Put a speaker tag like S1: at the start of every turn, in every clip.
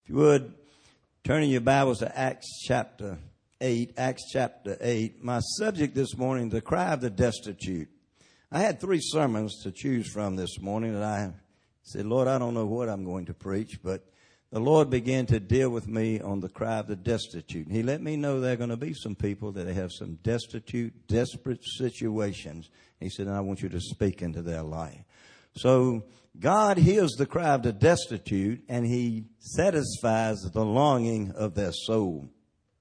S1: If you would, turn in your Bibles to Acts chapter 8. Acts chapter 8. My subject this morning, the cry of the destitute. I had 3 sermons to choose from this morning, and I said, Lord, I don't know what I'm going to preach, but the Lord began to deal with me on the cry of the destitute. He let me know there are going to be some people that have some destitute, desperate situations. He said, and I want you to speak into their life. So God hears the cry of the destitute, and He satisfies the longing of their soul.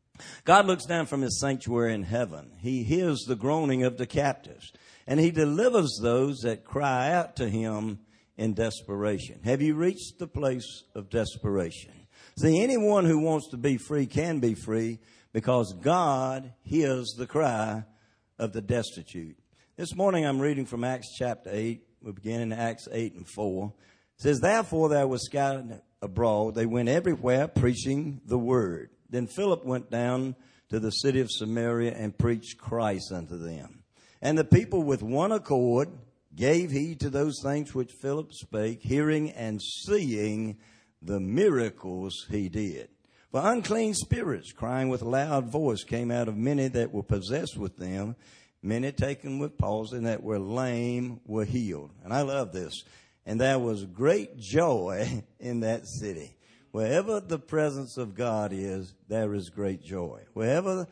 S1: God looks down from His sanctuary in heaven. He hears the groaning of the captives, and He delivers those that cry out to Him in desperation. Have you reached the place of desperation? See, anyone who wants to be free can be free because God hears the cry of the destitute. This morning I'm reading from Acts chapter 8. We begin in Acts 8 and 4. It says, therefore there was scattered abroad. They went everywhere preaching the word. Then Philip went down to the city of Samaria and preached Christ unto them. And the people with one accord gave heed to those things which Philip spake, hearing and seeing the miracles he did. For unclean spirits, crying with a loud voice, came out of many that were possessed with them. Many taken with palsy and that were lame were healed. And I love this. And there was great joy in that city. Wherever the presence of God is, there is great joy. Wherever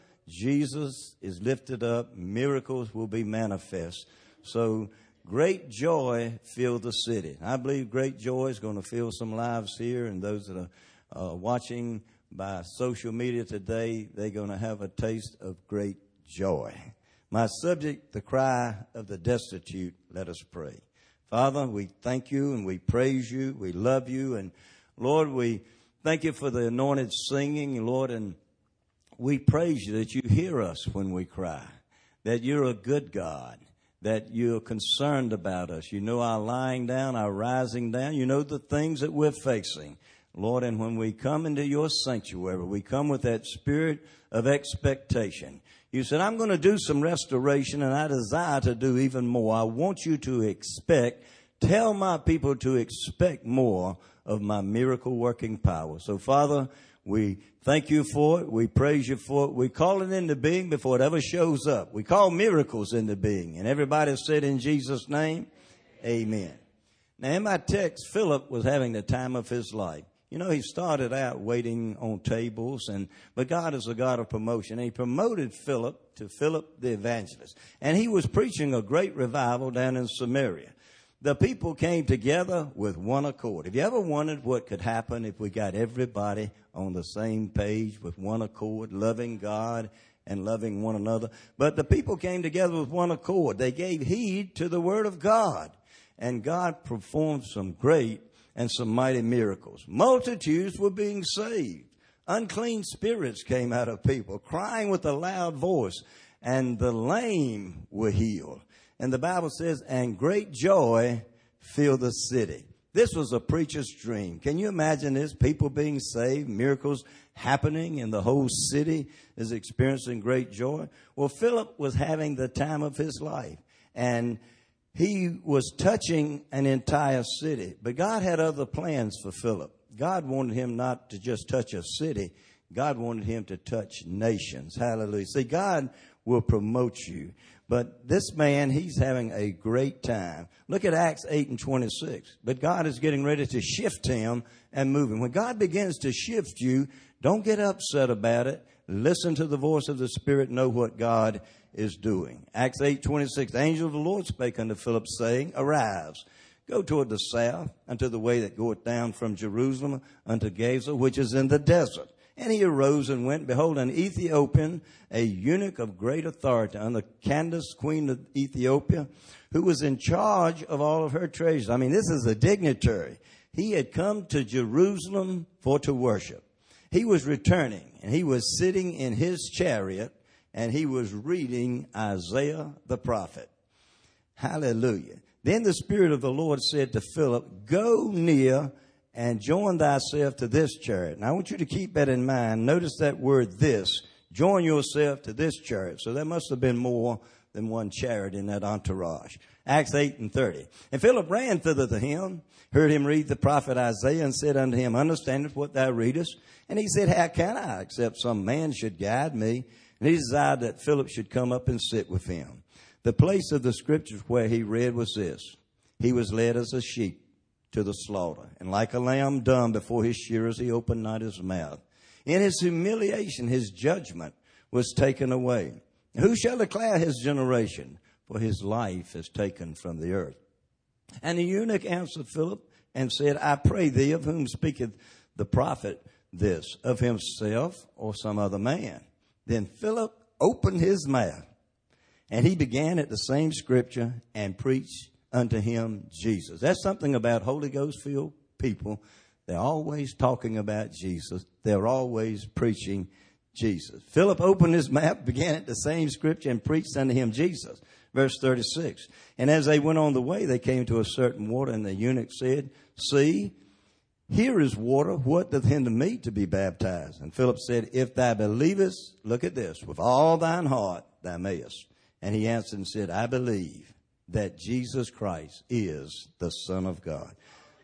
S1: Jesus is lifted up, miracles will be manifest. So great joy filled the city. I believe great joy is going to fill some lives here, and those that are watching by social media today, they're going to have a taste of great joy. My subject, the cry of the destitute. Let us pray. Father, we thank you and we praise you. We love you. And Lord, we thank you for the anointed singing, Lord. And we praise you that you hear us when we cry, that you're a good God, that you're concerned about us. You know our lying down, our rising down. You know the things that we're facing, Lord. And when we come into your sanctuary, we come with that spirit of expectation. You said, I'm going to do some restoration, and I desire to do even more. I want you to expect, tell my people to expect more of my miracle working power. So, Father, we thank you for it. We praise you for it. We call it into being before it ever shows up. We call miracles into being. And everybody said in Jesus' name, amen. Now, in my text, Philip was having the time of his life. You know, he started out waiting on tables, but God is a God of promotion. And he promoted Philip to Philip the evangelist. And he was preaching a great revival down in Samaria. The people came together with one accord. Have you ever wondered what could happen if we got everybody on the same page with one accord, loving God and loving one another? But the people came together with one accord. They gave heed to the word of God. And God performed some great and some mighty miracles. Multitudes were being saved. Unclean spirits came out of people, crying with a loud voice, and the lame were healed. And the Bible says, and great joy filled the city. This was a preacher's dream. Can you imagine this? People being saved, miracles happening, and the whole city is experiencing great joy. Well, Philip was having the time of his life, and he was touching an entire city. But God had other plans for Philip. God wanted him not to just touch a city. God wanted him to touch nations. Hallelujah. See, God will promote you. But this man, he's having a great time. Look at Acts 8 and 26. But God is getting ready to shift him and move him. When God begins to shift you, don't get upset about it. Listen to the voice of the Spirit. Know what God is doing. Acts 8:26. The angel of the Lord spake unto Philip, saying, arise, go toward the south, unto the way that goeth down from Jerusalem unto Gaza, which is in the desert. And he arose and went. Behold, an Ethiopian, a eunuch of great authority, under Candace, queen of Ethiopia, who was in charge of all of her treasures. I mean, this is a dignitary. He had come to Jerusalem for to worship. He was returning, and he was sitting in his chariot, and he was reading Isaiah the prophet. Hallelujah. Then the Spirit of the Lord said to Philip, go near and join thyself to this chariot. Now I want you to keep that in mind. Notice that word this. Join yourself to this chariot. So there must have been more than one chariot in that entourage. Acts 8:30. And Philip ran thither to him, heard him read the prophet Isaiah, and said unto him, Understandest what thou readest? And he said, How can I, except some man should guide me? And he desired that Philip should come up and sit with him. The place of the scriptures where he read was this: He was led as a sheep to the slaughter, and like a lamb dumb before his shearers, he opened not his mouth. In his humiliation, his judgment was taken away. Who shall declare his generation? For his life is taken from the earth. And the eunuch answered Philip and said, I pray thee, of whom speaketh the prophet this, of himself or some other man? Then Philip opened his mouth, and he began at the same scripture and preached unto him Jesus. That's something about Holy Ghost-filled people. They're always talking about Jesus. They're always preaching Jesus. Philip opened his mouth, began at the same scripture, and preached unto him Jesus. Verse 36. And as they went on the way, they came to a certain water, and the eunuch said, See, here is water. What doth hinder me to be baptized? And Philip said, If thou believest, look at this, with all thine heart thou mayest. And he answered and said, I believe that Jesus Christ is the Son of God.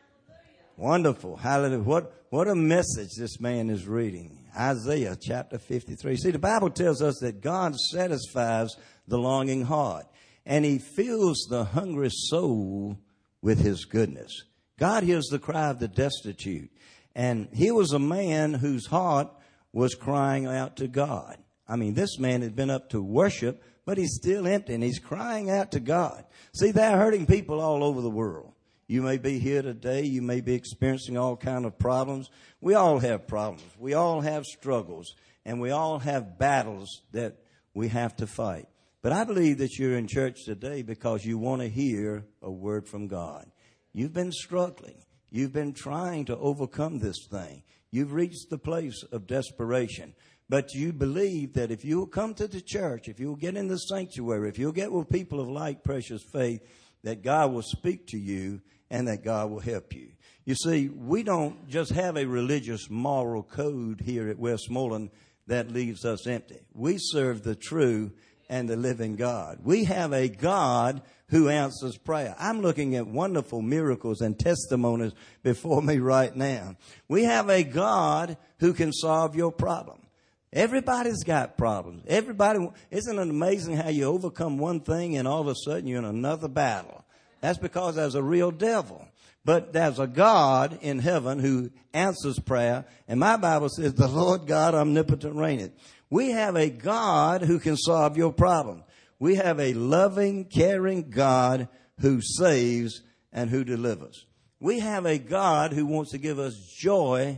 S1: Wonderful. Hallelujah. What a message this man is reading. Isaiah chapter 53. See, the Bible tells us that God satisfies the longing heart, and he fills the hungry soul with his goodness. God hears the cry of the destitute. And here was a man whose heart was crying out to God. I mean, this man had been up to worship, but he's still empty, and he's crying out to God. See, they're hurting people all over the world. You may be here today. You may be experiencing all kinds of problems. We all have problems. We all have struggles, and we all have battles that we have to fight. But I believe that you're in church today because you want to hear a word from God. You've been struggling. You've been trying to overcome this thing. You've reached the place of desperation. But you believe that if you'll come to the church, if you'll get in the sanctuary, if you'll get with people of like precious faith, that God will speak to you and that God will help you. You see, we don't just have a religious moral code here at Westmoreland that leaves us empty. We serve the true and the living God. We have a God who answers prayer. I'm looking at wonderful miracles and testimonies before me right now. We have a God who can solve your problem. Everybody's got problems. Everybody, isn't it amazing how you overcome one thing and all of a sudden you're in another battle? That's because there's a real devil. But there's a God in heaven who answers prayer. And my Bible says, the Lord God omnipotent reigneth. We have a God who can solve your problem. We have a loving, caring God who saves and who delivers. We have a God who wants to give us joy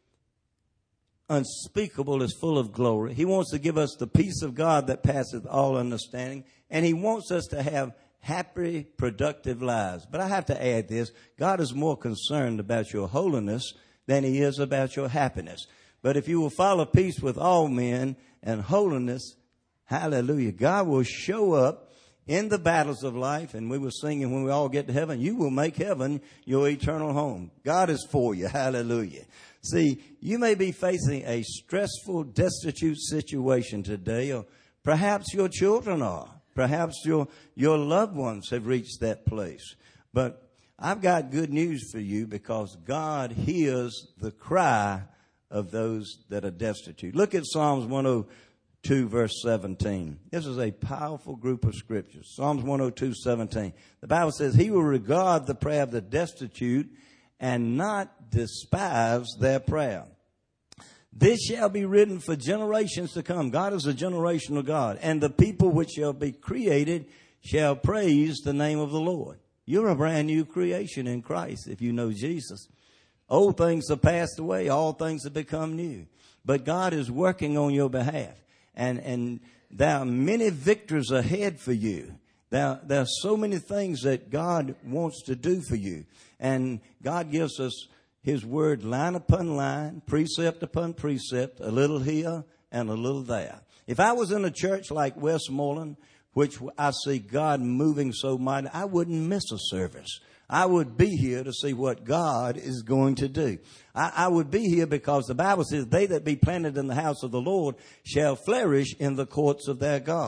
S1: unspeakable, is full of glory. He wants to give us the peace of God that passeth all understanding. And he wants us to have happy, productive lives. But I have to add this. God is more concerned about your holiness than he is about your happiness. But if you will follow peace with all men and holiness, hallelujah, God will show up in the battles of life. And we were singing, when we all get to heaven, you will make heaven your eternal home. God is for you. Hallelujah. See, you may be facing a stressful, destitute situation today, or perhaps your children are. Perhaps your loved ones have reached that place. But I've got good news for you, because God hears the cry of those that are destitute. Look at Psalms 102, verse 17. This is a powerful group of scriptures. Psalms 102, 17. The Bible says, he will regard the prayer of the destitute and not despise their prayer. This shall be written for generations to come. God is a generational God. And the people which shall be created shall praise the name of the Lord. You're a brand new creation in Christ if you know Jesus. Old things have passed away. All things have become new. But God is working on your behalf. And there are many victories ahead for you. There are so many things that God wants to do for you. And God gives us his word line upon line, precept upon precept, a little here and a little there. If I was in a church like Westmoreland, which I see God moving so mighty, I wouldn't miss a service. I would be here to see what God is going to do. I would be here because the Bible says, they that be planted in the house of the Lord shall flourish in the courts of their God.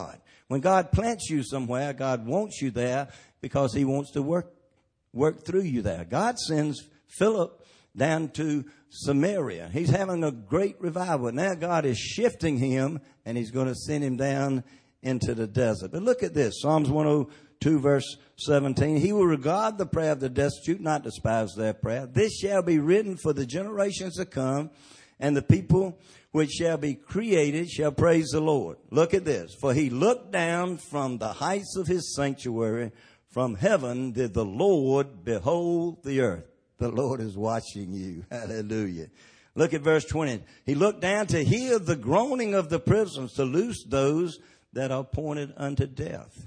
S1: When God plants you somewhere, God wants you there because he wants to work through you there. God sends Philip down to Samaria. He's having a great revival. Now God is shifting him, and he's going to send him down into the desert. But look at this, Psalms 102 verse 17. He will regard the prayer of the destitute, not despise their prayer. This shall be written for the generations to come, and the people which shall be created shall praise the Lord. Look at this. For he looked down from the heights of his sanctuary. From heaven did the Lord behold the earth. The Lord is watching you. Hallelujah. Look at verse 20. He looked down to hear the groaning of the prisoners, to loose those that are appointed unto death.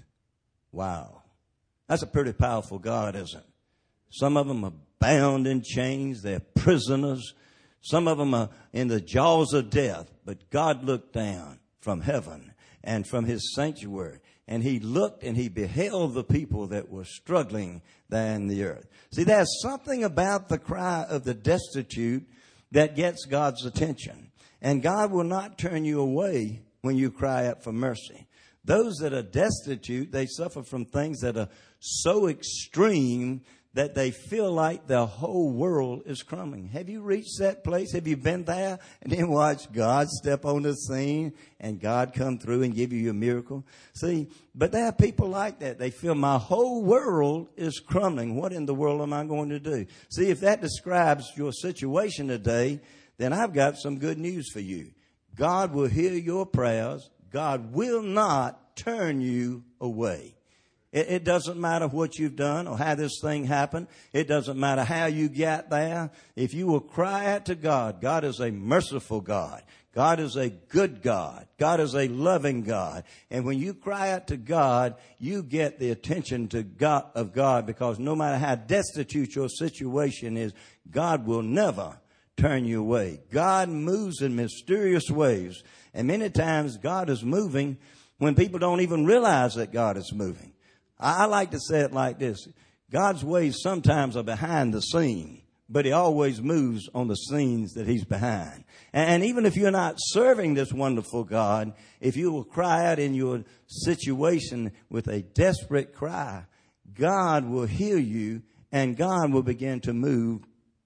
S1: Wow. That's a pretty powerful God, isn't it? Some of them are bound in chains. They're prisoners. Some of them are in the jaws of death. But God looked down from heaven and from his sanctuary, and he looked and he beheld the people that were struggling there in the earth. See, there's something about the cry of the destitute that gets God's attention. And God will not turn you away when you cry out for mercy. Those that are destitute, they suffer from things that are so extreme that they feel like their whole world is crumbling. Have you reached that place? Have you been there and then watched God step on the scene and God come through and give you a miracle? See, but there are people like that. They feel my whole world is crumbling. What in the world am I going to do? See, if that describes your situation today, then I've got some good news for you. God will hear your prayers. God will not turn you away. It doesn't matter what you've done or how this thing happened. It doesn't matter how you got there. If you will cry out to God, God is a merciful God. God is a good God. God is a loving God. And when you cry out to God, you get the attention of God, because no matter how destitute your situation is, God will never turn you away. God moves in mysterious ways. And many times God is moving when people don't even realize that God is moving. I like to say it like this. God's ways sometimes are behind the scene, but he always moves on the scenes that he's behind. And even if you're not serving this wonderful God, if you will cry out in your situation with a desperate cry, God will hear you and God will begin to move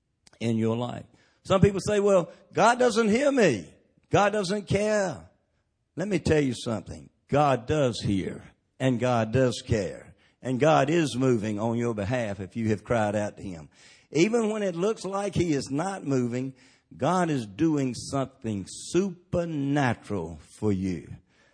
S1: in your life. Some people say, well, God doesn't hear me. God doesn't care. Let me tell you something. God does hear and God does care. And God is moving on your behalf if you have cried out to him. Even when it looks like he is not moving, God is doing something supernatural for you.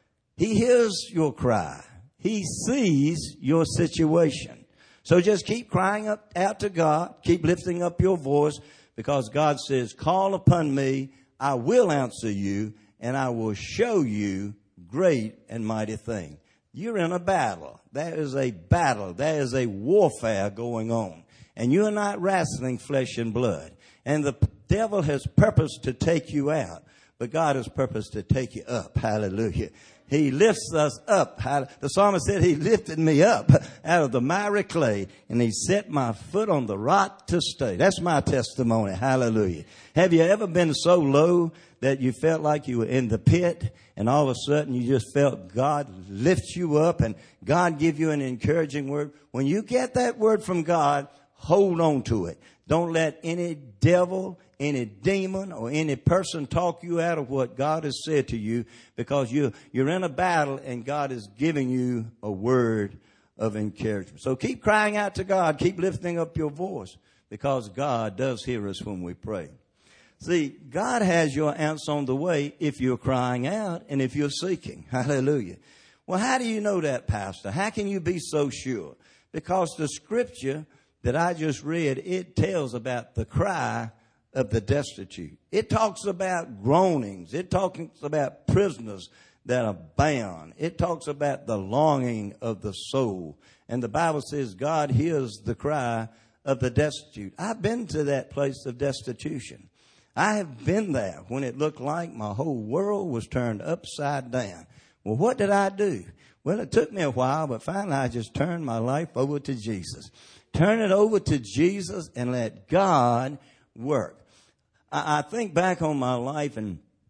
S1: He hears your cry. He sees your situation. So just keep crying out to God. Keep lifting up your voice, because God says, call upon me, I will answer you, and I will show you great and mighty things. You're in a battle. There is a battle. There is a warfare going on. And you're not wrestling flesh and blood. And the devil has purposed to take you out, but God has purposed to take you up. Hallelujah. He lifts us up. The psalmist said he lifted me up out of the miry clay, and he set my foot on the rock to stay. That's my testimony. Hallelujah. Have you ever been so low that you felt like you were in the pit, and all of a sudden you just felt God lift you up and God give you an encouraging word? When you get that word from God, hold on to it. Don't let any devil, any demon, or any person talk you out of what God has said to you, because you're in a battle and God is giving you a word of encouragement. So keep crying out to God. Keep lifting up your voice, because God does hear us when we pray. See, God has your answer on the way if you're crying out and if you're seeking. Hallelujah. Well, how do you know that, Pastor? How can you be so sure? Because the scripture that I just read, it tells about the cry of the destitute. It talks about groanings. It talks about prisoners that are bound. It talks about the longing of the soul. And the Bible says God hears the cry of the destitute. I've been to that place of destitution. I have been there when it looked like my whole world was turned upside down. Well, what did I do? Well, it took me a while, but finally I just turned my life over to Jesus. Turn it over to Jesus and let God work. I think back on my life, and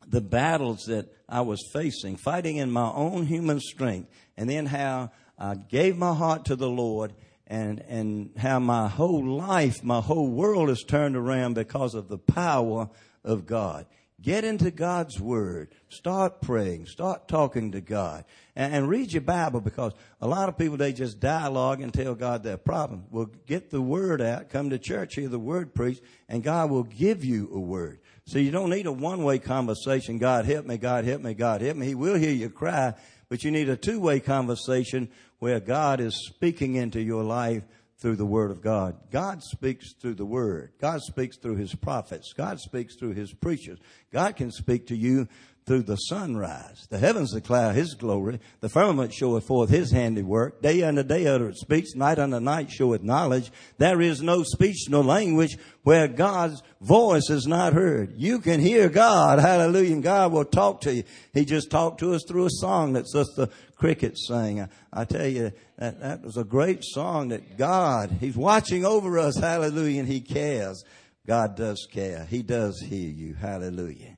S1: the battles that I was facing, fighting in my own human strength, and then how I gave my heart to the Lord, and how my whole life, my whole world is turned around because of the power of God. Get into God's Word. Start praying. Start talking to God. And read your Bible, because a lot of people, they just dialogue and tell God their problem. Well, get the Word out. Come to church, hear the Word preached, and God will give you a word. So you don't need a one-way conversation. God help me, God help me, God help me. He will hear you cry, but you need a two-way conversation where God is speaking into your life through the Word of God. God speaks through the Word. God speaks through His prophets. God speaks through His preachers. God can speak to you through the sunrise. The heavens declare His glory. The firmament showeth forth His handiwork. Day unto day uttereth speech. Night unto night showeth knowledge. There is no speech nor language where God's voice is not heard. You can hear God. Hallelujah. And God will talk to you. He just talked to us through a song that Sister Cricket sang. I tell you, that was a great song that God, He's watching over us. Hallelujah. And He cares. God does care. He does hear you. Hallelujah.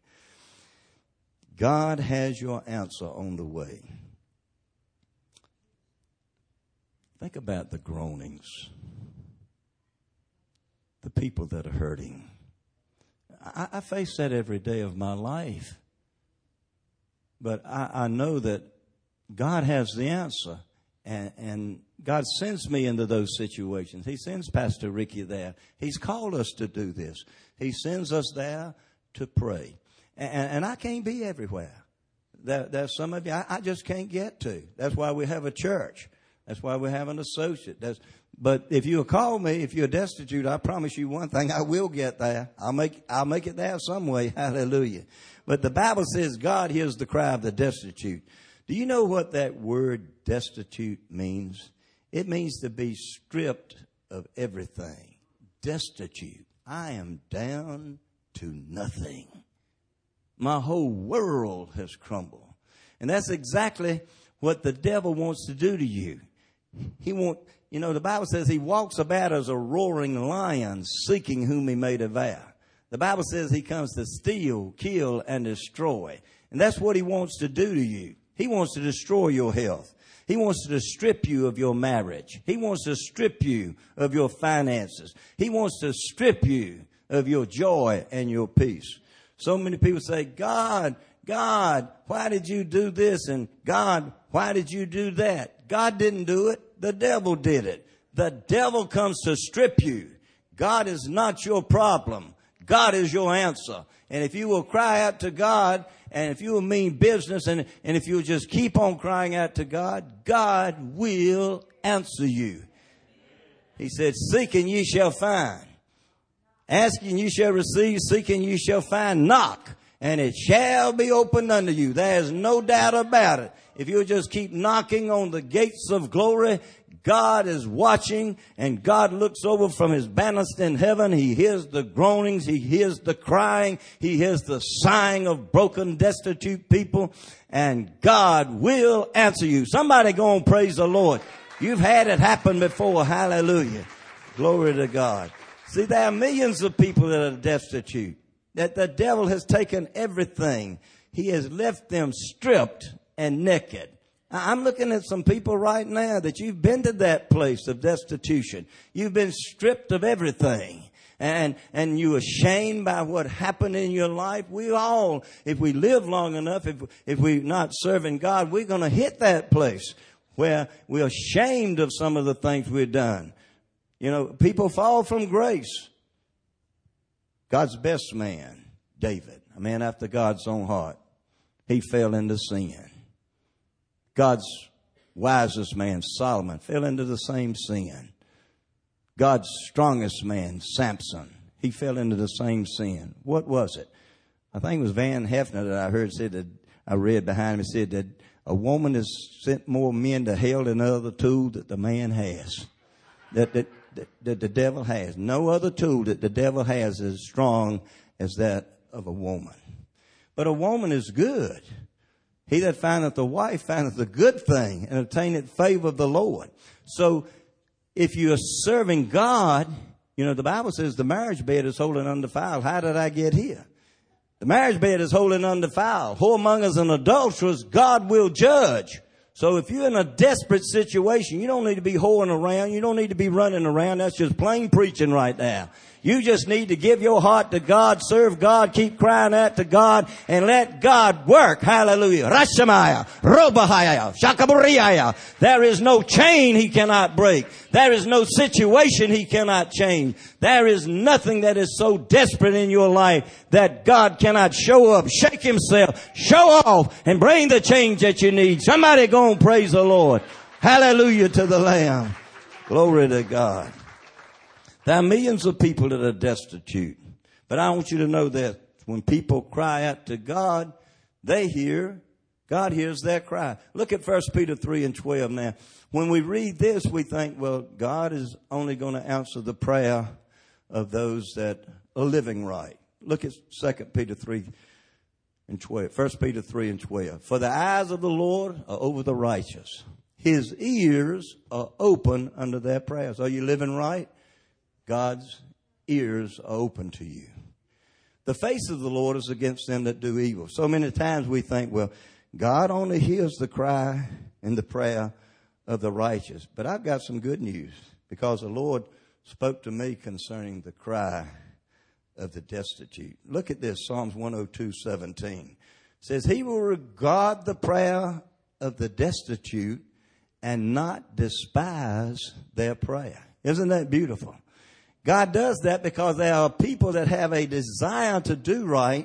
S1: God has your answer on the way. Think about the groanings. The people that are hurting. I face that every day of my life. But I know that God has the answer. And God sends me into those situations. He sends Pastor Ricky there. He's called us to do this. He sends us there to pray. And I can't be everywhere. There's some of you I just can't get to. That's why we have a church. That's why we have an associate. But if you'll call me, if you're destitute, I promise you one thing, I will get there. I'll make it there some way. Hallelujah. But the Bible says God hears the cry of the destitute. Do you know what that word destitute means? It means to be stripped of everything. Destitute. I am down to nothing. My whole world has crumbled. And that's exactly what the devil wants to do to you. The Bible says he walks about as a roaring lion, seeking whom he may devour. The Bible says he comes to steal, kill, and destroy. And that's what he wants to do to you. He wants to destroy your health. He wants to strip you of your marriage. He wants to strip you of your finances. He wants to strip you of your joy and your peace. So many people say, God, why did you do this? And God, why did you do that? God didn't do it. The devil did it. The devil comes to strip you. God is not your problem. God is your answer. And if you will cry out to God, and if you will mean business, and if you will just keep on crying out to God, God will answer you. He said, seek and ye shall find. Ask and you shall receive, seek and you shall find, knock, and it shall be opened unto you. There's no doubt about it. If you'll just keep knocking on the gates of glory, God is watching, and God looks over from His banister in heaven. He hears the groanings. He hears the crying. He hears the sighing of broken, destitute people, and God will answer you. Somebody go and praise the Lord. You've had it happen before. Hallelujah. Glory to God. See, there are millions of people that are destitute, that the devil has taken everything. He has left them stripped and naked. I'm looking at some people right now that you've been to that place of destitution. You've been stripped of everything. And you're ashamed by what happened in your life. We all, if we live long enough, if we're not serving God, we're going to hit that place where we're ashamed of some of the things we've done. People fall from grace. God's best man, David, a man after God's own heart, he fell into sin. God's wisest man, Solomon, fell into the same sin. God's strongest man, Samson, he fell into the same sin. What was it? I think it was Van Hefner that I heard said that, I read behind him, said that a woman has sent more men to hell than the other tool that the man has. That the devil has. No other tool that the devil has is as strong as that of a woman. But a woman is good. He that findeth a wife findeth a good thing and obtaineth favor of the Lord. So if you are serving God, the Bible says the marriage bed is holy and undefiled. How did I get here? The marriage bed is holy and undefiled. Whoremongers and adulterers, God will judge. So if you're in a desperate situation, you don't need to be whoring around. You don't need to be running around. That's just plain preaching right there. You just need to give your heart to God, serve God, keep crying out to God, and let God work. Hallelujah. Rashamaya, Robahaya, Shakaburiaya. There is no chain He cannot break. There is no situation He cannot change. There is nothing that is so desperate in your life that God cannot show up, shake Himself, show off, and bring the change that you need. Somebody go and praise the Lord. Hallelujah to the Lamb. Glory to God. There are millions of people that are destitute. But I want you to know that when people cry out to God, God hears their cry. Look at 1 Peter 3:12 now. When we read this, we think, well, God is only going to answer the prayer of those that are living right. Look at 2 Peter 3:12. 1 Peter 3:12. For the eyes of the Lord are over the righteous. His ears are open unto their prayers. Are you living right? God's ears are open to you. The face of the Lord is against them that do evil. So many times we think, well, God only hears the cry and the prayer of the righteous. But I've got some good news, because the Lord spoke to me concerning the cry of the destitute. Look at this, Psalms 102:17. It says, He will regard the prayer of the destitute and not despise their prayer. Isn't that beautiful? God does that because there are people that have a desire to do right,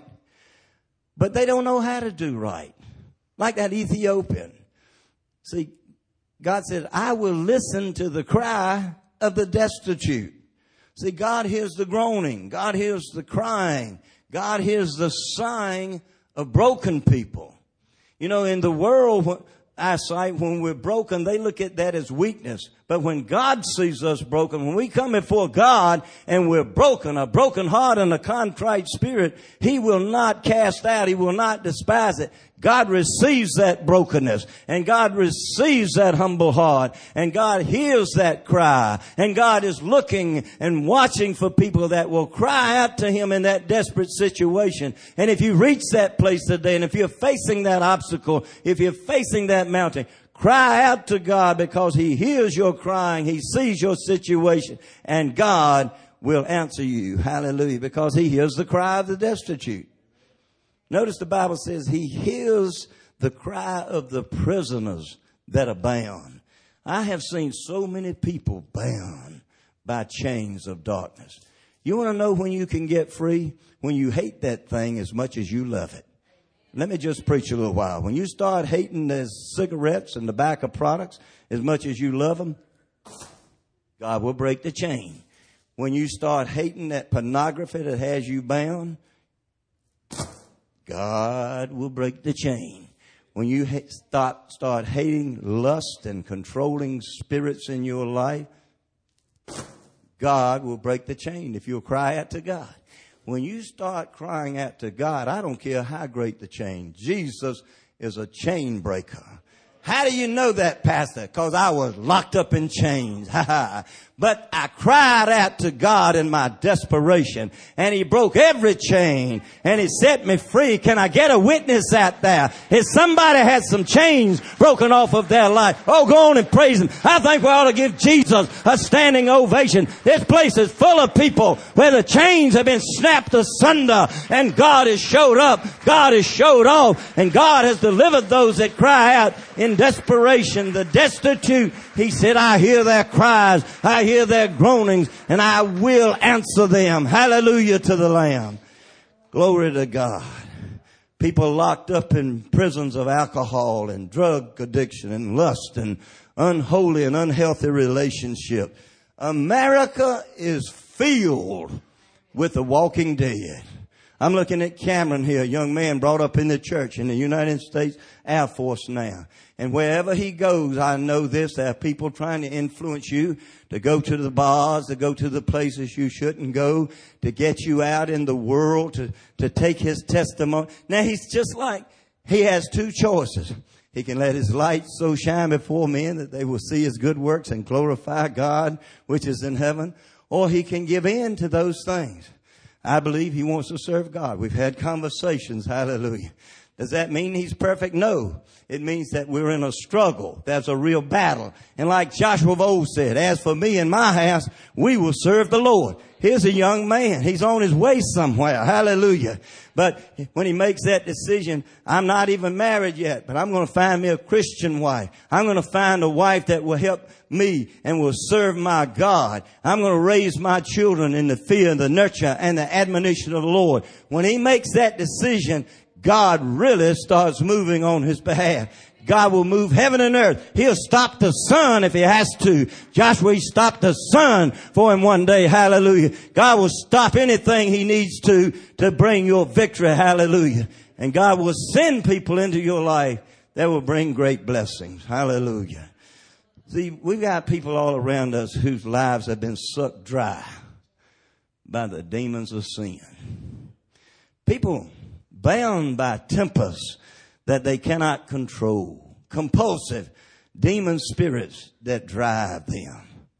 S1: but they don't know how to do right. Like that Ethiopian. See, God said, I will listen to the cry of the destitute. See, God hears the groaning. God hears the crying. God hears the sighing of broken people. You know, in the world eyesight, when we're broken, they look at that as weakness. But when God sees us broken, when we come before God and we're broken, a broken heart and a contrite spirit, He will not cast out. He will not despise it. God receives that brokenness, and God receives that humble heart, and God hears that cry, and God is looking and watching for people that will cry out to Him in that desperate situation. And if you reach that place today, and if you're facing that obstacle, if you're facing that mountain, cry out to God, because He hears your crying. He sees your situation, and God will answer you. Hallelujah. Because He hears the cry of the destitute. Notice the Bible says He hears the cry of the prisoners that are bound. I have seen so many people bound by chains of darkness. You want to know when you can get free? When you hate that thing as much as you love it. Let me just preach a little while. When you start hating the cigarettes and tobacco products as much as you love them, God will break the chain. When you start hating that pornography that has you bound, God will break the chain. When you start hating lust and controlling spirits in your life, God will break the chain if you'll cry out to God. When you start crying out to God, I don't care how great the chain. Jesus is a chain breaker. How do you know that, Pastor? Because I was locked up in chains. But I cried out to God in my desperation, and He broke every chain, and He set me free. Can I get a witness out there? If somebody has some chains broken off of their life, oh, go on and praise Him. I think we ought to give Jesus a standing ovation. This place is full of people where the chains have been snapped asunder, and God has showed up, God has showed off, and God has delivered those that cry out in desperation. The destitute, He said, I hear their cries, I hear their groanings, and I will answer them. Hallelujah to the Lamb. Glory to God. People locked up in prisons of alcohol and drug addiction and lust and unholy and unhealthy relationship. America is filled with the walking dead. I'm looking at Cameron here, a young man brought up in the church in the United States Air Force now. And wherever he goes, I know this, there are people trying to influence you to go to the bars, to go to the places you shouldn't go, to get you out in the world, to take his testimony. Now he's just like, he has two choices. He can let his light so shine before men that they will see his good works and glorify God, which is in heaven. Or he can give in to those things. I believe he wants to serve God. We've had conversations. Hallelujah. Does that mean he's perfect? No. It means that we're in a struggle. There's a real battle. And like Joshua of old said, as for me and my house, we will serve the Lord. Here's a young man. He's on his way somewhere. Hallelujah. But when he makes that decision, I'm not even married yet, but I'm going to find me a Christian wife. I'm going to find a wife that will help me and will serve my God. I'm going to raise my children in the fear and the nurture and the admonition of the Lord. When he makes that decision, God really starts moving on his behalf. God will move heaven and earth. He'll stop the sun if he has to. Joshua, he stopped the sun for him one day. Hallelujah. God will stop anything he needs to bring your victory. Hallelujah. And God will send people into your life that will bring great blessings. Hallelujah. See, we've got people all around us whose lives have been sucked dry by the demons of sin. People bound by tempers that they cannot control. Compulsive demon spirits that drive them.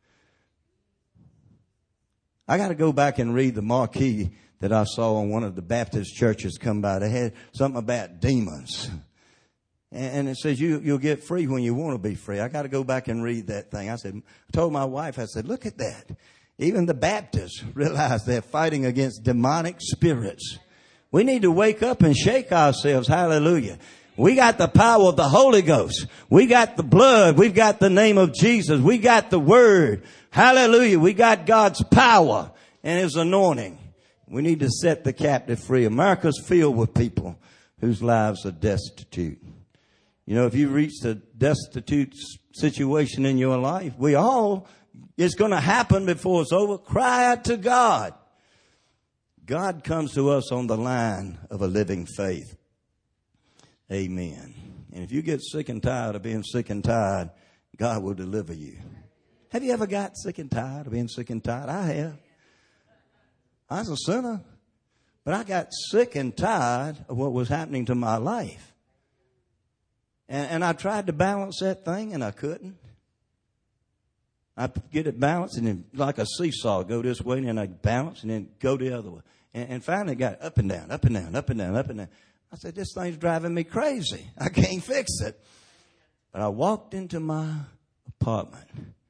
S1: I got to go back and read the marquee that I saw on one of the Baptist churches come by. They had something about demons. And it says you'll get free when you want to be free. I got to go back and read that thing. I told my wife, I said, look at that. Even the Baptists realize they're fighting against demonic spirits. We need to wake up and shake ourselves. Hallelujah. We got the power of the Holy Ghost. We got the blood. We've got the name of Jesus. We got the word. Hallelujah. We got God's power and his anointing. We need to set the captive free. America's filled with people whose lives are destitute. You know, if you reach a destitute situation in your life, it's going to happen before it's over. Cry out to God. God comes to us on the line of a living faith. Amen. And if you get sick and tired of being sick and tired, God will deliver you. Have you ever got sick and tired of being sick and tired? I have. I was a sinner, but I got sick and tired of what was happening to my life. And I tried to balance that thing, and I couldn't. I get it balanced, and then like a seesaw, go this way, and then I balance, and then go the other way. And finally it got up and down, up and down, up and down, up and down. I said, this thing's driving me crazy. I can't fix it. But I walked into my apartment,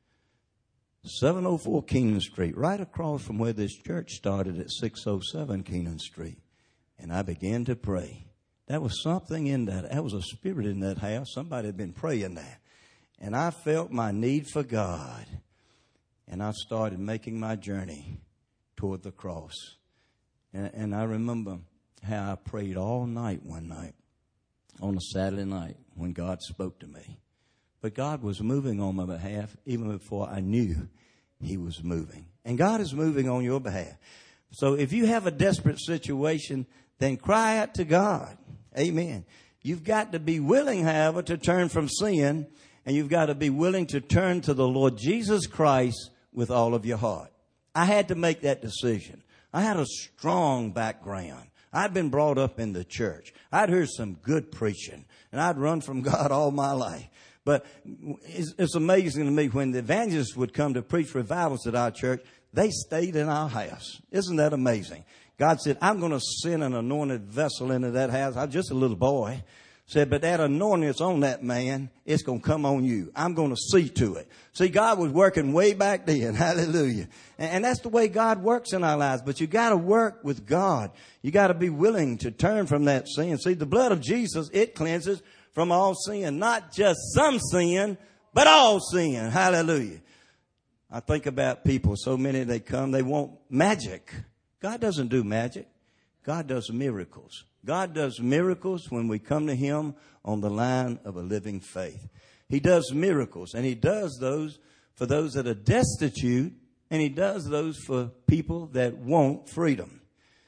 S1: 704 Keenan Street, right across from where this church started at 607 Keenan Street. And I began to pray. There was something in that. There was a spirit in that house. Somebody had been praying there. And I felt my need for God. And I started making my journey toward the cross. And I remember how I prayed all night one night on a Saturday night when God spoke to me. But God was moving on my behalf even before I knew he was moving. And God is moving on your behalf. So if you have a desperate situation, then cry out to God. Amen. You've got to be willing, however, to turn from sin, and you've got to be willing to turn to the Lord Jesus Christ with all of your heart. I had to make that decision. I had a strong background. I'd been brought up in the church. I'd heard some good preaching, and I'd run from God all my life. But it's amazing to me when the evangelists would come to preach revivals at our church, they stayed in our house. Isn't that amazing? God said, I'm going to send an anointed vessel into that house. I was just a little boy. Said, but that anointing that's on that man, it's going to come on you. I'm going to see to it. See, God was working way back then. Hallelujah. And that's the way God works in our lives. But you got to work with God. You got to be willing to turn from that sin. See, the blood of Jesus, it cleanses from all sin. Not just some sin, but all sin. Hallelujah. I think about people. So many, they come, they want magic. God doesn't do magic. God does miracles. God does miracles when we come to him on the line of a living faith. He does miracles, and he does those for those that are destitute, and he does those for people that want freedom.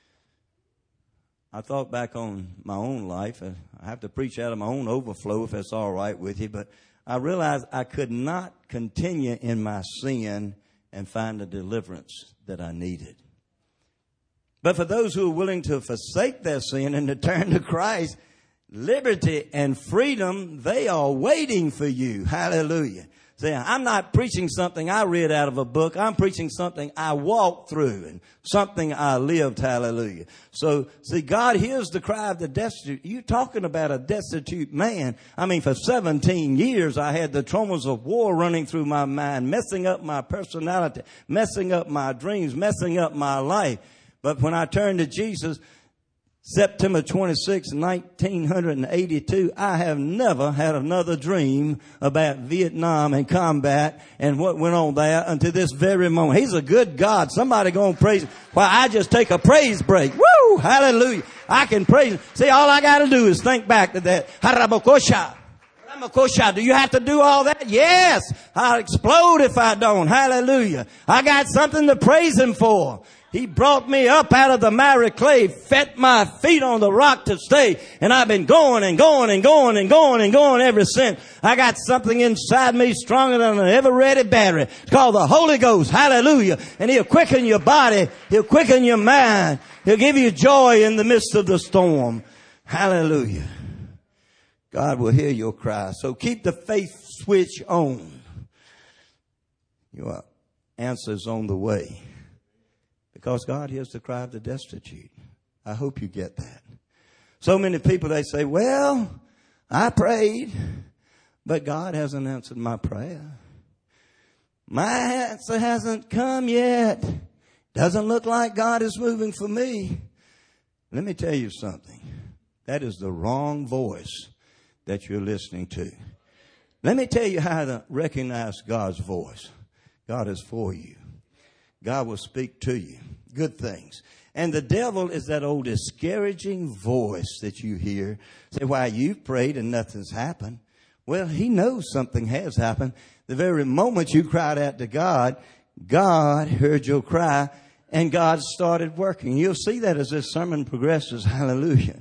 S1: I thought back on my own life. I have to preach out of my own overflow if that's all right with you, but I realized I could not continue in my sin and find the deliverance that I needed. But for those who are willing to forsake their sin and to turn to Christ, liberty and freedom, they are waiting for you. Hallelujah. See, I'm not preaching something I read out of a book. I'm preaching something I walked through and something I lived. Hallelujah. So, see, God hears the cry of the destitute. You talking about a destitute man. I mean, for 17 years, I had the traumas of war running through my mind, messing up my personality, messing up my dreams, messing up my life. But when I turned to Jesus, September 26, 1982, I have never had another dream about Vietnam and combat and what went on there until this very moment. He's a good God. Somebody gonna praise him. Well, I just take a praise break. Woo! Hallelujah. I can praise him. See, all I gotta do is think back to that. Harabokosha. Do you have to do all that? Yes. I'll explode if I don't. Hallelujah. I got something to praise him for. He brought me up out of the miry clay, set my feet on the rock to stay, and I've been going and going and going and going and going ever since. I got something inside me stronger than an ever-ready battery. It's called the Holy Ghost. Hallelujah. And he'll quicken your body. He'll quicken your mind. He'll give you joy in the midst of the storm. Hallelujah. God will hear your cry. So keep the faith switch on. Your answer's on the way. Because God hears the cry of the destitute. I hope you get that. So many people, they say, well, I prayed, but God hasn't answered my prayer. My answer hasn't come yet. Doesn't look like God is moving for me. Let me tell you something. That is the wrong voice that you're listening to. Let me tell you how to recognize God's voice. God is for you. God will speak to you good things. And the devil is that old discouraging voice that you hear. Say, why, you've prayed and nothing's happened. Well, he knows something has happened. The very moment you cried out to God, God heard your cry and God started working. You'll see that as this sermon progresses. Hallelujah.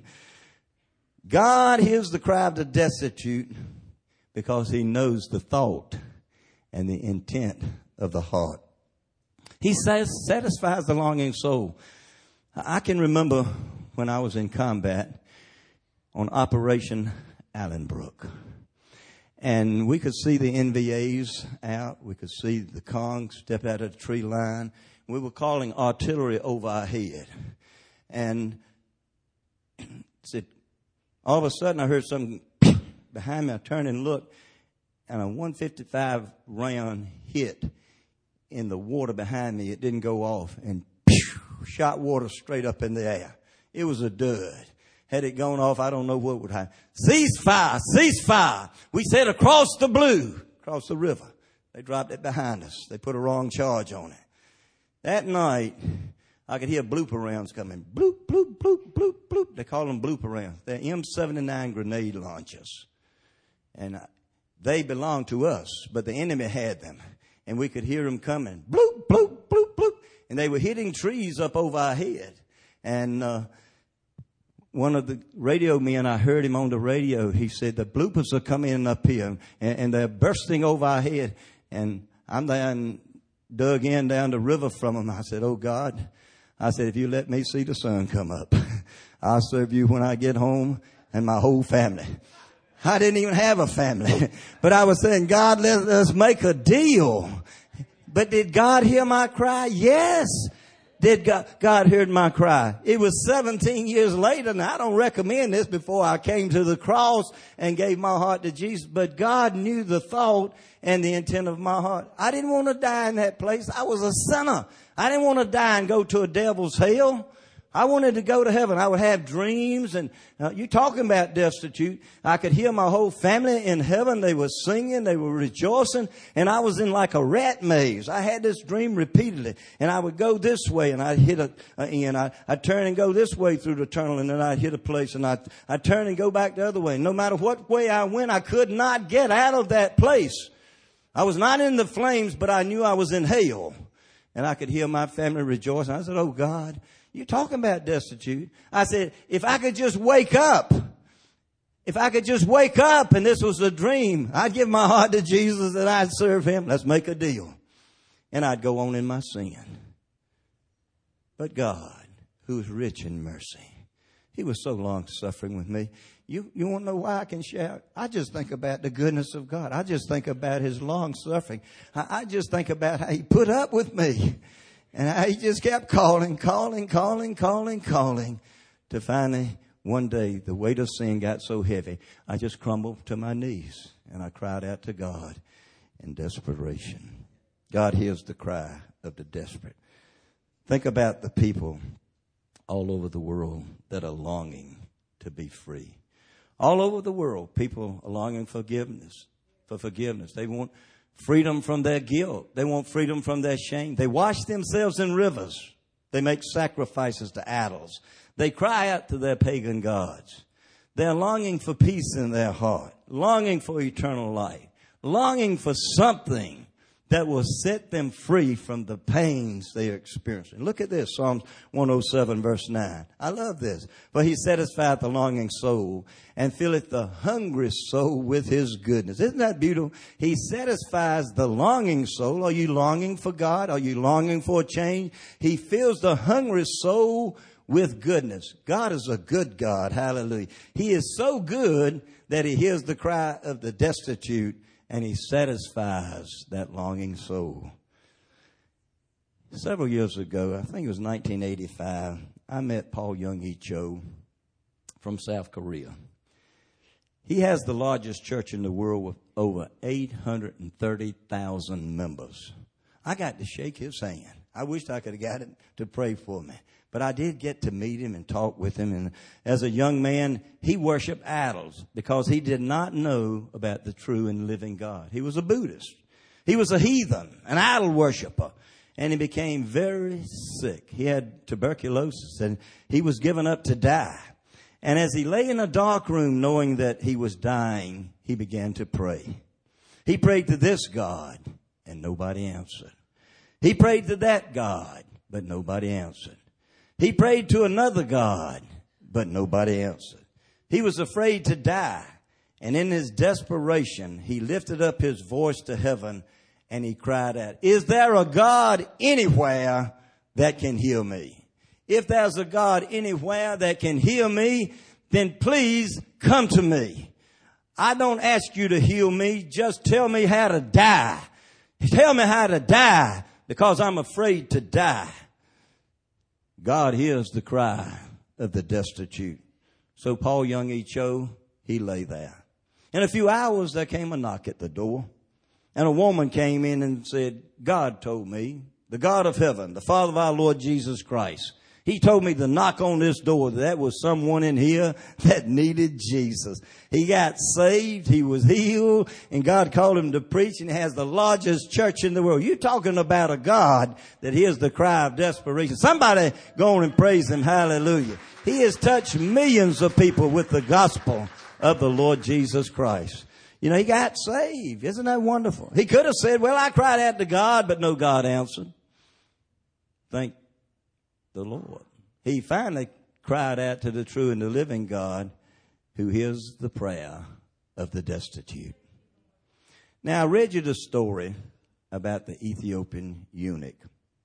S1: God hears the cry of the destitute because he knows the thought and the intent of the heart. He satisfies the longing soul. I can remember when I was in combat on Operation Allenbrook. And we could see the NVAs out. We could see the Kongs step out of the tree line. We were calling artillery over our head. And all of a sudden I heard something behind me. I turned and looked, and a 155 round hit in the water behind me. It didn't go off, and shot water straight up in the air. It was a dud. Had it gone off, I don't know what would happen. Ceasefire, ceasefire. We said across the river. They dropped it behind us. They put a wrong charge on it. That night, I could hear blooper rounds coming. Bloop, bloop, bloop, bloop, bloop. They call them blooper rounds. They're M79 grenade launchers. And they belonged to us, but the enemy had them. And we could hear them coming. Bloop, bloop, bloop, bloop. And they were hitting trees up over our head. And one of the radio men, I heard him on the radio. He said, the bloopers are coming up here, and they're bursting over our head. And I'm there and dug in down the river from them. I said, oh, God. I said, if you let me see the sun come up, I'll serve you when I get home and my whole family. I didn't even have a family. But I was saying, God, let's make a deal. But did God hear my cry? Yes. Did God heard my cry? It was 17 years later, and I don't recommend this before I came to the cross and gave my heart to Jesus. But God knew the thought and the intent of my heart. I didn't want to die in that place. I was a sinner. I didn't want to die and go to a devil's hell. I wanted to go to heaven. I would have dreams, and you talking about destitute. I could hear my whole family in heaven. They were singing, they were rejoicing, and I was in like a rat maze. I had this dream repeatedly, and I would go this way, and I'd hit an end. I'd turn and go this way through the tunnel, and then I'd hit a place, and I'd turn and go back the other way. No matter what way I went, I could not get out of that place. I was not in the flames, but I knew I was in hell, and I could hear my family rejoicing. I said, oh, God. You're talking about destitute. I said, if I could just wake up and this was a dream, I'd give my heart to Jesus and I'd serve him. Let's make a deal. And I'd go on in my sin. But God, who is rich in mercy, He was so long-suffering with me. You want to know why I can shout? I just think about the goodness of God. I just think about his long-suffering. I just think about how he put up with me. And how he just kept calling, to finally, one day, the weight of sin got so heavy, I just crumbled to my knees. And I cried out to God in desperation. God hears the cry of the desperate. Think about the people all over the world that are longing to be free. All over the world, people are longing for forgiveness. They want freedom from their guilt. They want freedom from their shame. They wash themselves in rivers. They make sacrifices to idols. They cry out to their pagan gods. They're longing for peace in their heart, longing for eternal life, longing for something that will set them free from the pains they are experiencing. Look at this, Psalms 107, verse 9. I love this. For he satisfieth the longing soul and filleth the hungry soul with his goodness. Isn't that beautiful? He satisfies the longing soul. Are you longing for God? Are you longing for a change? He fills the hungry soul with goodness. God is a good God. Hallelujah. He is so good that he hears the cry of the destitute, and he satisfies that longing soul. Several years ago, I think it was 1985, I met Paul Young-E Cho from South Korea. He has the largest church in the world with over 830,000 members. I got to shake his hand. I wished I could have got him to pray for me. But I did get to meet him and talk with him. And as a young man, he worshiped idols because he did not know about the true and living God. He was a Buddhist. He was a heathen, an idol worshiper. And he became very sick. He had tuberculosis and he was given up to die. And as he lay in a dark room knowing that he was dying, he began to pray. He prayed to this God and nobody answered. He prayed to that God, but nobody answered. He prayed to another God, but nobody answered. He was afraid to die. And in his desperation, he lifted up his voice to heaven and he cried out, is there a God anywhere that can heal me? If there's a God anywhere that can heal me, then please come to me. I don't ask you to heal me. Just tell me how to die. Tell me how to die because I'm afraid to die. God hears the cry of the destitute. So Paul Young-E Cho, he lay there. In a few hours, there came a knock at the door. And a woman came in and said, God told me, the God of heaven, the Father of our Lord Jesus Christ, he told me to knock on this door. That was someone in here that needed Jesus. He got saved. He was healed. And God called him to preach. And he has the largest church in the world. You're talking about a God that hears the cry of desperation. Somebody go on and praise him. Hallelujah. He has touched millions of people with the gospel of the Lord Jesus Christ. You know, he got saved. Isn't that wonderful? He could have said, well, I cried out to God, but no God answered. Thank the Lord. He finally cried out to the true and the living God who hears the prayer of the destitute. Now, I read you the story about the Ethiopian eunuch.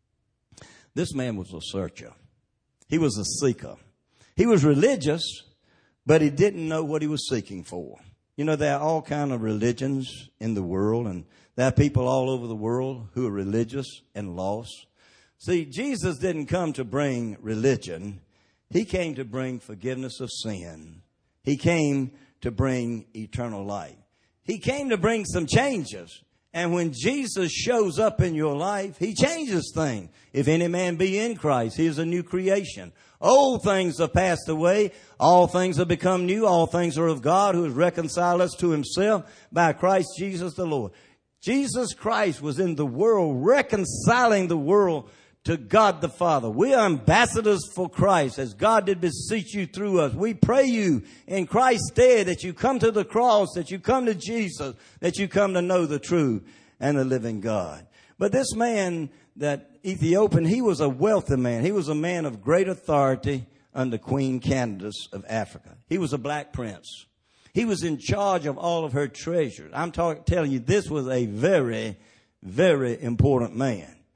S1: This man was a searcher. He was a seeker. He was religious, but he didn't know what he was seeking for. You know, there are all kinds of religions in the world, and there are people all over the world who are religious and lost. See, Jesus didn't come to bring religion. He came to bring forgiveness of sin. He came to bring eternal life. He came to bring some changes. And when Jesus shows up in your life, he changes things. If any man be in Christ, he is a new creation. Old things have passed away. All things have become new. All things are of God who has reconciled us to himself by Christ Jesus the Lord. Jesus Christ was in the world reconciling the world to God the Father. We are ambassadors for Christ as God did beseech you through us. We pray you in Christ's stead that you come to the cross, that you come to Jesus, that you come to know the true and the living God. But this man, that Ethiopian, he was a wealthy man. He was a man of great authority under Queen Candace of Africa. He was a black prince. He was in charge of all of her treasures. I'm telling you, this was a very, very important man.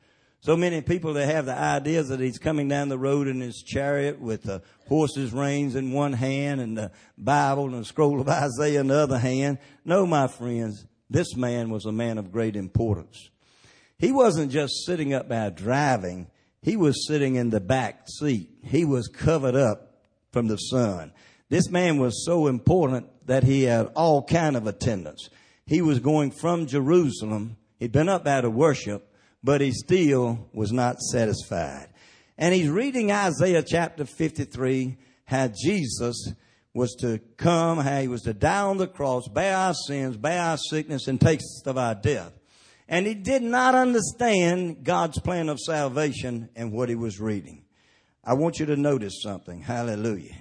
S1: So many people, they have the ideas that he's coming down the road in his chariot with the horse's reins in one hand and the Bible and the scroll of Isaiah in the other hand. No, my friends, this man was a man of great importance. He wasn't just sitting up there driving. He was sitting in the back seat. He was covered up from the sun. This man was so important that he had all kind of attendance. He was going from Jerusalem. He'd been up there to worship, but he still was not satisfied. And he's reading Isaiah chapter 53, how Jesus was to come, how he was to die on the cross, bear our sins, bear our sickness, and take of our death. And he did not understand God's plan of salvation and what he was reading. I want you to notice something. Hallelujah.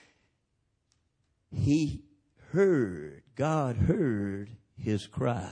S1: God heard his cry.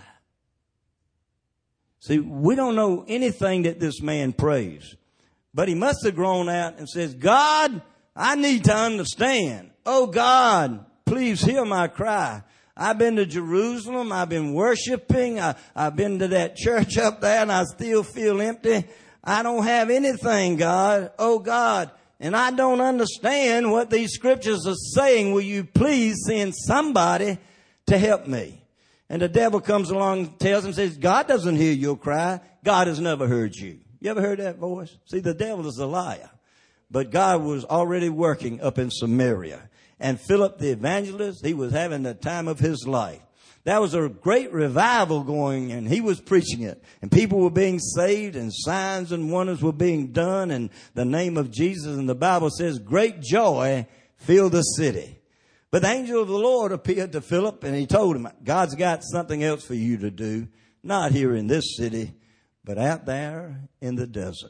S1: See, we don't know anything that this man prays, but he must have grown out and says, God, I need to understand. Oh God, please hear my cry. I've been to Jerusalem. I've been worshiping. I've been to that church up there and I still feel empty. I don't have anything, God. Oh God. And I don't understand what these scriptures are saying. Will you please send somebody to help me? And the devil comes along and tells him, says, God doesn't hear your cry. God has never heard you. You ever heard that voice? See, the devil is a liar. But God was already working up in Samaria. And Philip the evangelist, he was having the time of his life. There was a great revival going, and he was preaching it. And people were being saved, and signs and wonders were being done in the name of Jesus. And the Bible says, great joy filled the city. But the angel of the Lord appeared to Philip, and he told him, God's got something else for you to do, not here in this city, but out there in the desert.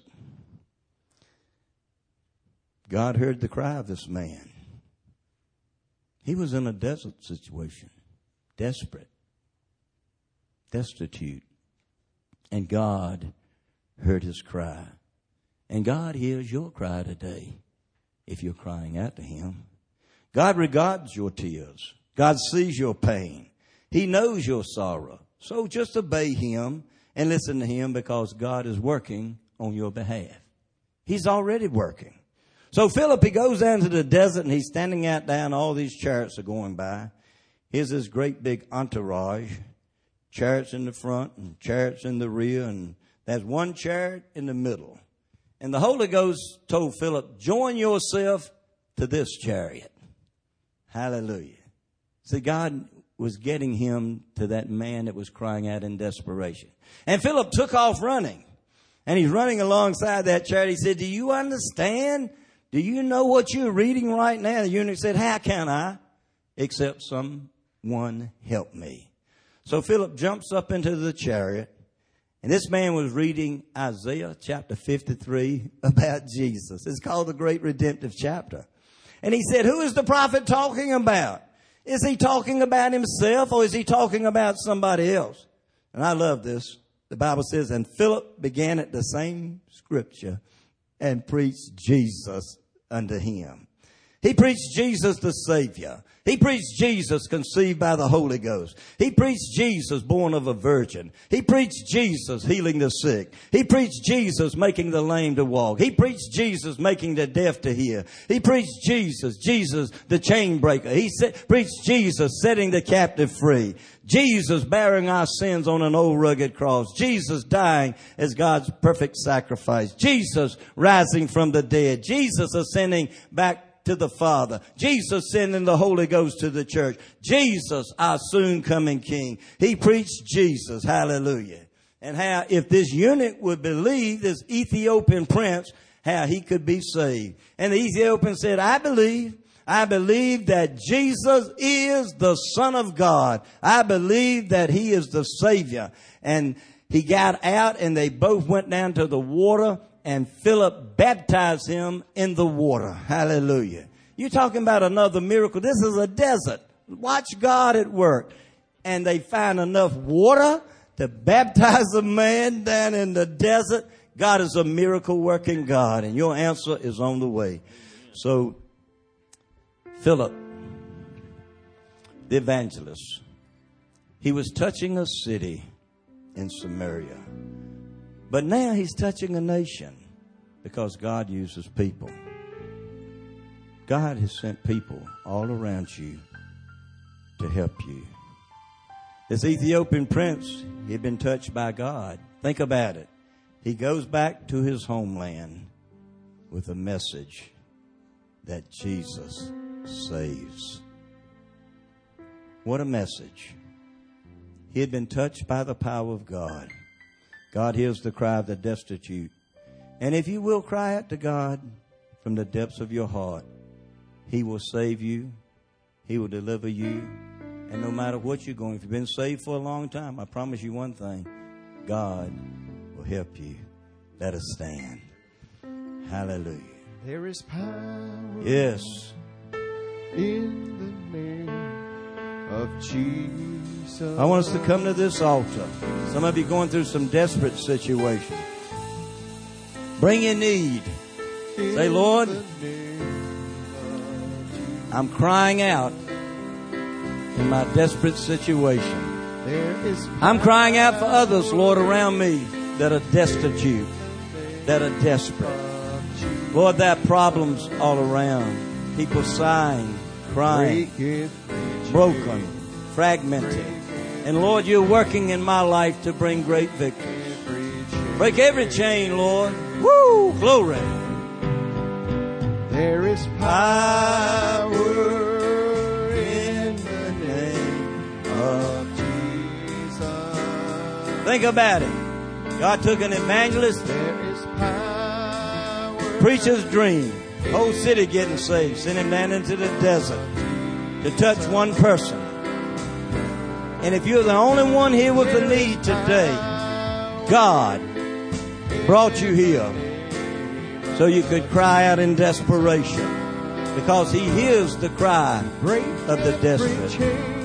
S1: God heard the cry of this man. He was in a desert situation, desperate, destitute, and God heard his cry. And God hears your cry today if you're crying out to him. God regards your tears. God sees your pain. He knows your sorrow. So just obey him and listen to him, because God is working on your behalf. He's already working. So Philip, he goes down to the desert and he's standing out there and all these chariots are going by. Here's this great big entourage, chariots in the front and chariots in the rear, and there's one chariot in the middle. And the Holy Ghost told Philip, join yourself to this chariot. Hallelujah. See, God was getting him to that man that was crying out in desperation. And Philip took off running. And he's running alongside that chariot. He said, do you understand? Do you know what you're reading right now? The eunuch said, how can I? Except someone help me. So Philip jumps up into the chariot. And this man was reading Isaiah chapter 53 about Jesus. It's called the Great Redemptive Chapter. And he said, who is the prophet talking about? Is he talking about himself, or is he talking about somebody else? And I love this. The Bible says, and Philip began at the same scripture and preached Jesus unto him. He preached Jesus the Savior. He preached Jesus conceived by the Holy Ghost. He preached Jesus born of a virgin. He preached Jesus healing the sick. He preached Jesus making the lame to walk. He preached Jesus making the deaf to hear. He preached Jesus the chain breaker. He preached Jesus setting the captive free. Jesus bearing our sins on an old rugged cross. Jesus dying as God's perfect sacrifice. Jesus rising from the dead. Jesus ascending back to the Father. Jesus sending the Holy Ghost to the church. Jesus, our soon coming King. He preached Jesus. Hallelujah. And how if this eunuch would believe, this Ethiopian prince, how he could be saved. And the Ethiopian said, I believe that Jesus is the Son of God. I believe that he is the Savior. And he got out and they both went down to the water. And Philip baptized him in the water. Hallelujah. You're talking about another miracle. This is a desert. Watch God at work. And they find enough water to baptize a man down in the desert. God is a miracle working God. And your answer is on the way. So Philip, the evangelist, he was touching a city in Samaria. But now he's touching a nation because God uses people. God has sent people all around you to help you. This Ethiopian prince, he had been touched by God. Think about it. He goes back to his homeland with a message that Jesus saves. What a message. He had been touched by the power of God. God hears the cry of the destitute. And if you will cry out to God from the depths of your heart, He will save you. He will deliver you. And no matter what you're going, if you've been saved for a long time, I promise you one thing, God will help you. Let us stand. Hallelujah.
S2: There is power.
S1: Yes.
S2: In the name of Jesus.
S1: I want us to come to this altar. Some of you going through some desperate situation. Bring your need. Say, Lord, I'm crying out in my desperate situation. I'm crying out for others, Lord, around me that are destitute, that are desperate. Lord, there are problems all around. People sighing, crying, broken, fragmented. And Lord, you're working in my life to bring great victories. Break every chain, Lord. Woo! Glory.
S2: There is power in the name of Jesus.
S1: Think about it. God took an evangelist,
S2: There is power.
S1: preacher's dream, whole city getting saved, sent him down into the desert to touch one person. And if you're the only one here with a need today, God brought you here so you could cry out in desperation, because He hears the cry of the desperate.